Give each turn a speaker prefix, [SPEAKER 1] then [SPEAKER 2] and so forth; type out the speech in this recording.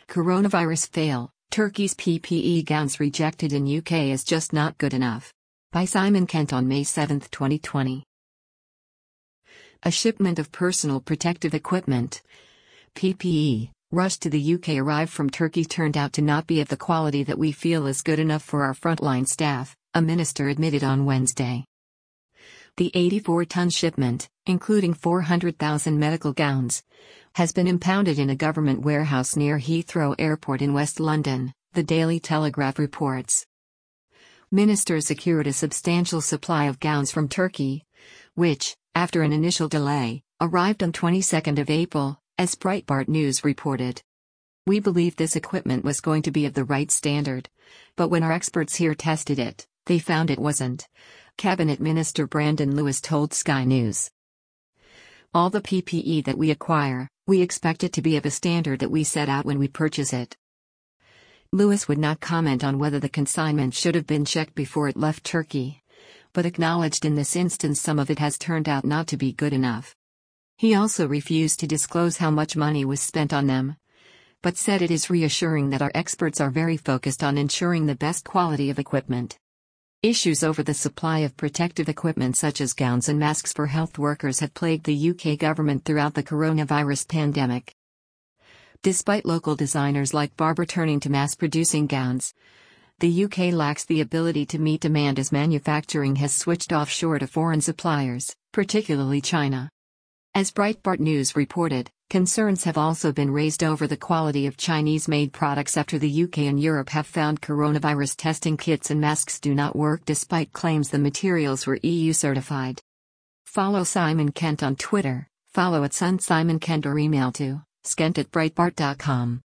[SPEAKER 1] Coronavirus fail, Turkey's PPE gowns rejected in UK is just not good enough. By Simon Kent on May 7, 2020. A shipment of personal protective equipment, PPE, rushed to the UK arrived from Turkey turned out to not be of the quality that we feel is good enough for our frontline staff, a minister admitted on Wednesday. The 84-ton shipment, including 400,000 medical gowns, has been impounded in a government warehouse near Heathrow Airport in West London, the Daily Telegraph reports. Minister secured a substantial supply of gowns from Turkey, which, after an initial delay, arrived on 22nd of April, as Breitbart News reported. We believed this equipment was going to be of the right standard, but when our experts here tested it, they found it wasn't, Cabinet Minister Brandon Lewis told Sky News. All the PPE that we acquire, we expect it to be of a standard that we set out when we purchase it. Lewis would not comment on whether the consignment should have been checked before it left Turkey, but acknowledged in this instance some of it has turned out not to be good enough. He also refused to disclose how much money was spent on them, but said it is reassuring that our experts are very focused on ensuring the best quality of equipment. Issues over the supply of protective equipment such as gowns and masks for health workers have plagued the UK government throughout the coronavirus pandemic. Despite local designers like Barbour turning to mass-producing gowns, the UK lacks the ability to meet demand as manufacturing has switched offshore to foreign suppliers, particularly China. As Breitbart News reported, concerns have also been raised over the quality of Chinese-made products after the UK and Europe have found coronavirus testing kits and masks do not work despite claims the materials were EU certified. Follow Simon Kent on Twitter, follow @SunSimonKent or email to skent@breitbart.com.